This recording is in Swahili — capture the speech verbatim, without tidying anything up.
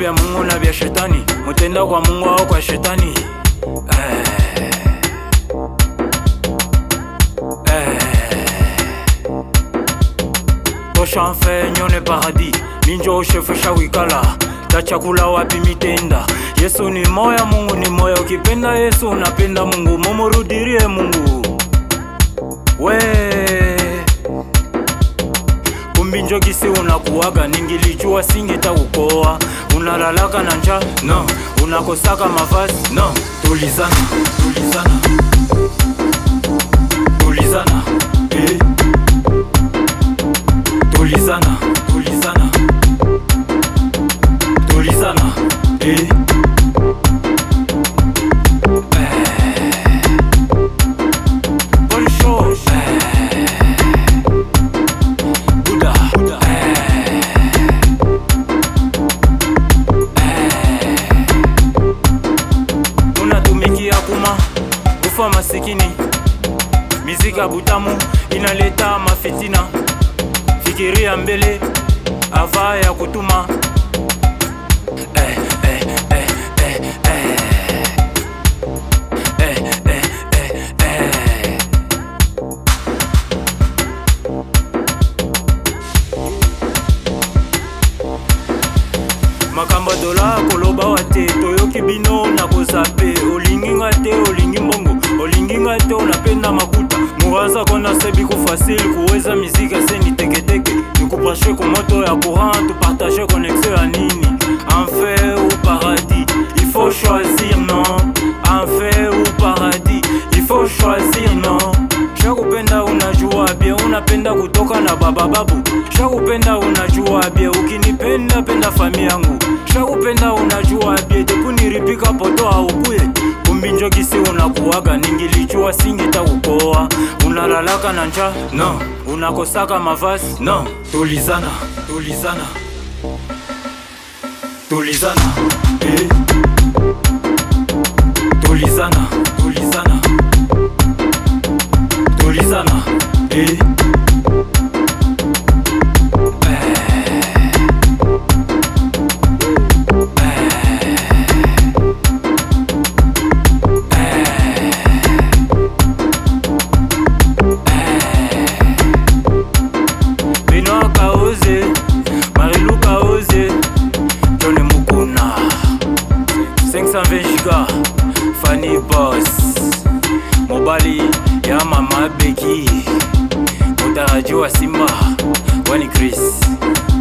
vya Mungu na vya shetani, mutenda kwa Mungu au kwa shetani. Eh. Eh. Tosha mfe nyone paradis, minjo ushefesha wikala, tachakula wapi mitenda. Yesu ni moya, Mungu ni moya, ukipenda Yesu unapenda Mungu, mumurudirie Mungu. We kumbinjo kisi unakuwaga, ningilijua singita ukoa. Unalalaka na njaa, no. Unakosaka mavazi, no. Tulizana, tulizana, tulizana, eh. Tulizana, tulizana, tulizana, eh. Kufa masikini, mizika butamu inaleta mafitina. Fikiria mbele ava ya kutuma. Eh, eh, eh, eh, eh. Eh, eh, eh, eh. Makamba dola koloba wate, toyoki bino na kozape. Olingi ngate, olingi mbongo, olingi ngate unapenda makuta. Muraza kona sebi kufasili, kuweza mizika seni teke teke. Nikupashe kumoto ya courant, tu partage connexion ya nini. Enfer ou paradis, il faut choisir non. Enfer ou paradis, il faut choisir non. Shakupenda unajua bie, unapenda kutoka na baba babu. Shakupenda unajua bie, ukinipenda penda fami yangu. Shakupenda unajua bie, tekuniripika poto haukuye. Kumbinjo kisi unakuwaga, ningilijua singita ukoa. Unalalaka na njaa, no. Unakosaka mavazi, no. Tulizana, tulizana, tulizana, eh. Tulizana, tulizana, tulizana, eh. cinq cent vingt giga, Fanny Boss, mobali ya mama Beki, mutaraji wa Simba, Wani Chris.